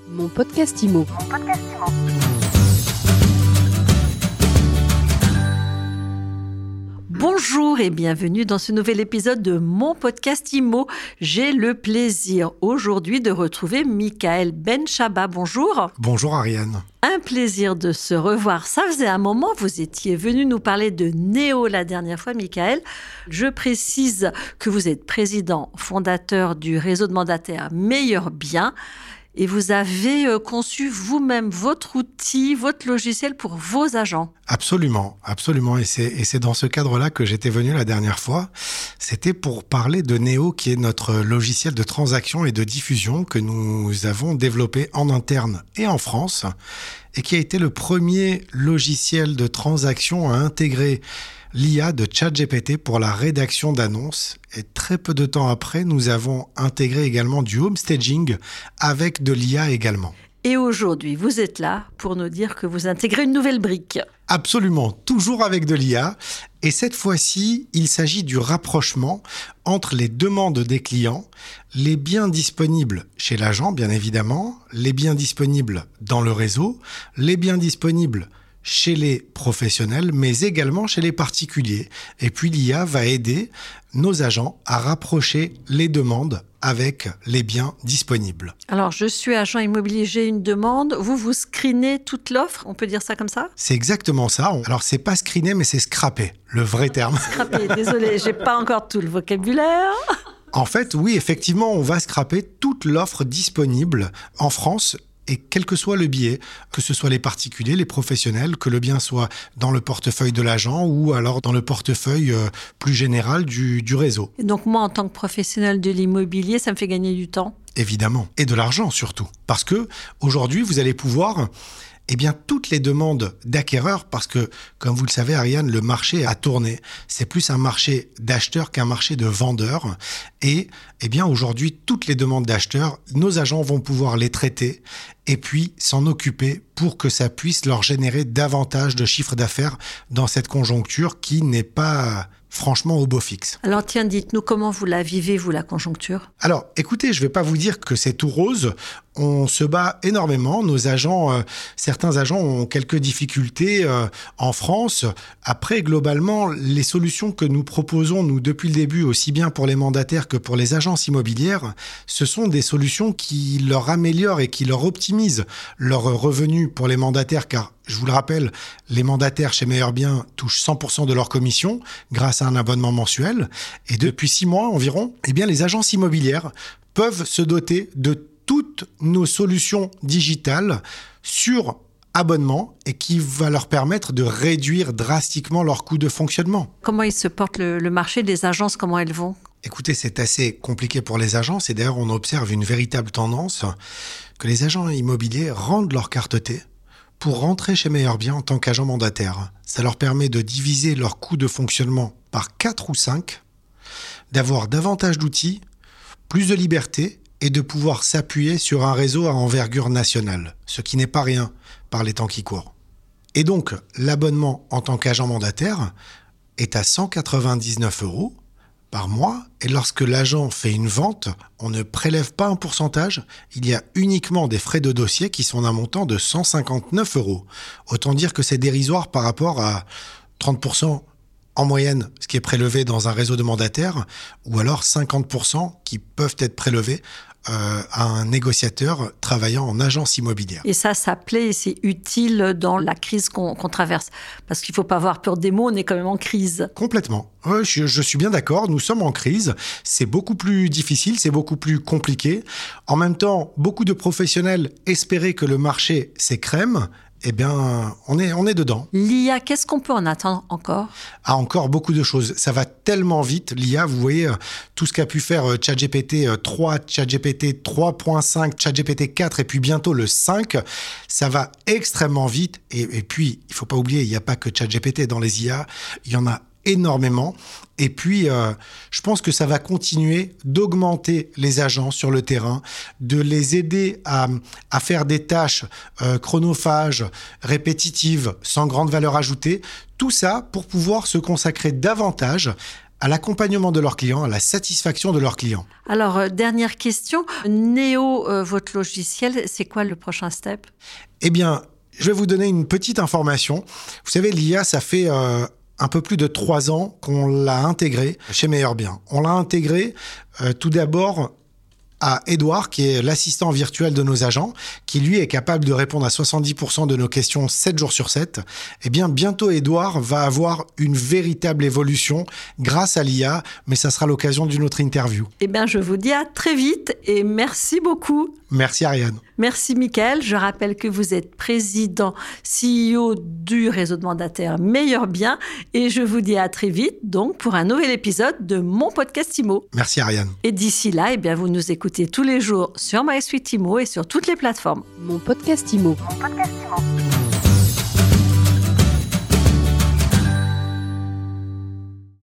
Mon podcast IMO. Bonjour et bienvenue dans ce nouvel épisode de mon podcast IMO. J'ai le plaisir aujourd'hui de retrouver Michael Benchaba. Bonjour. Bonjour Ariane. Un plaisir de se revoir. Ça faisait un moment, vous étiez venu nous parler de Néo la dernière fois, Michael. Je précise que vous êtes président fondateur du réseau de mandataires Meilleur Bien. Et vous avez conçu vous-même votre outil, votre logiciel pour vos agents. Absolument. Et c'est dans ce cadre-là que j'étais venu la dernière fois. C'était pour parler de Néo, qui est notre logiciel de transaction et de diffusion que nous avons développé en interne et en France, et qui a été le premier logiciel de transaction à intégrer l'IA de ChatGPT pour la rédaction d'annonces. Et très peu de temps après, nous avons intégré également du home staging avec de l'IA également. Et aujourd'hui, vous êtes là pour nous dire que vous intégrez une nouvelle brique. Absolument, toujours avec de l'IA. Et cette fois-ci, il s'agit du rapprochement entre les demandes des clients, les biens disponibles chez l'agent, bien évidemment, les biens disponibles dans le réseau, les biens disponibles chez les professionnels, mais également chez les particuliers. Et puis l'IA va aider nos agents à rapprocher les demandes avec les biens disponibles. Alors, je suis agent immobilier, j'ai une demande. Vous screenez toute l'offre, on peut dire ça comme ça ? C'est exactement ça. Alors, c'est pas screener, mais c'est scraper, le vrai terme. Scraper, désolé, j'ai pas encore tout le vocabulaire. En fait, oui, effectivement, on va scraper toute l'offre disponible en France. Et quel que soit le biais, que ce soit les particuliers, les professionnels, que le bien soit dans le portefeuille de l'agent ou alors dans le portefeuille plus général du réseau. Et donc moi, en tant que professionnel de l'immobilier, ça me fait gagner du temps ? Évidemment. Et de l'argent surtout. Parce que aujourd'hui, vous allez pouvoir... toutes les demandes d'acquéreurs, parce que, comme vous le savez, Ariane, le marché a tourné. C'est plus un marché d'acheteurs qu'un marché de vendeurs. Et, aujourd'hui, toutes les demandes d'acheteurs, nos agents vont pouvoir les traiter et puis s'en occuper pour que ça puisse leur générer davantage de chiffre d'affaires dans cette conjoncture qui n'est pas... franchement au beau fixe. Alors tiens, dites-nous comment vous la vivez, vous, la conjoncture ? Alors, écoutez, je ne vais pas vous dire que c'est tout rose. On se bat énormément. Nos agents, certains agents ont quelques difficultés en France. Après, globalement, les solutions que nous proposons, nous, depuis le début, aussi bien pour les mandataires que pour les agences immobilières, ce sont des solutions qui leur améliorent et qui leur optimisent leurs revenus pour les mandataires, car je vous le rappelle, les mandataires chez Meilleur Bien touchent 100% de leur commission grâce à un abonnement mensuel. Et depuis 6 mois environ, les agences immobilières peuvent se doter de toutes nos solutions digitales sur abonnement et qui va leur permettre de réduire drastiquement leurs coûts de fonctionnement. Comment il se porte le marché des agences ? Comment elles vont ? Écoutez, c'est assez compliqué pour les agences et d'ailleurs on observe une véritable tendance que les agents immobiliers rendent leur carte T pour rentrer chez Meilleur Bien en tant qu'agent mandataire. Ça leur permet de diviser leurs coûts de fonctionnement par 4 ou 5, d'avoir davantage d'outils, plus de liberté et de pouvoir s'appuyer sur un réseau à envergure nationale, ce qui n'est pas rien par les temps qui courent. Et donc, l'abonnement en tant qu'agent mandataire est à 199 € par mois, et lorsque l'agent fait une vente, on ne prélève pas un pourcentage, il y a uniquement des frais de dossier qui sont d'un montant de 159 €. Autant dire que c'est dérisoire par rapport à 30% en moyenne, ce qui est prélevé dans un réseau de mandataires, ou alors 50% qui peuvent être prélevés à un négociateur travaillant en agence immobilière. Et ça plaît et c'est utile dans la crise qu'on traverse. Parce qu'il ne faut pas avoir peur des mots, on est quand même en crise. Complètement. Ouais, je suis bien d'accord, nous sommes en crise. C'est beaucoup plus difficile, c'est beaucoup plus compliqué. En même temps, beaucoup de professionnels espéraient que le marché s'écrème. On est dedans. L'IA, qu'est-ce qu'on peut en attendre encore ? Encore beaucoup de choses. Ça va tellement vite, l'IA. Vous voyez, tout ce qu'a pu faire ChatGPT 3, ChatGPT 3.5, ChatGPT 4 et puis bientôt le 5, ça va extrêmement vite. Et puis, il ne faut pas oublier, il n'y a pas que ChatGPT dans les IA. Il y en a énormément. Et puis, je pense que ça va continuer d'augmenter les agents sur le terrain, de les aider à faire des tâches chronophages, répétitives, sans grande valeur ajoutée. Tout ça pour pouvoir se consacrer davantage à l'accompagnement de leurs clients, à la satisfaction de leurs clients. Alors, dernière question. Néo, votre logiciel, c'est quoi le prochain step ? Eh bien, je vais vous donner une petite information. Vous savez, l'IA, ça fait un peu plus de 3 ans qu'on l'a intégré chez Meilleur Bien. On l'a intégré tout d'abord à Edouard, qui est l'assistant virtuel de nos agents, qui lui est capable de répondre à 70% de nos questions 7 jours sur 7. Eh bien, bientôt, Edouard va avoir une véritable évolution grâce à l'IA, mais ça sera l'occasion d'une autre interview. Eh bien, je vous dis à très vite et merci beaucoup. Merci Ariane. Merci Michael. Je rappelle que vous êtes président CEO du réseau de mandataires Meilleur Bien et je vous dis à très vite donc pour un nouvel épisode de mon podcast IMO. Merci Ariane. Et d'ici là, eh bien, vous nous écoutez tous les jours sur MySuite IMO et sur toutes les plateformes. Mon podcast IMO. Mon podcast IMO.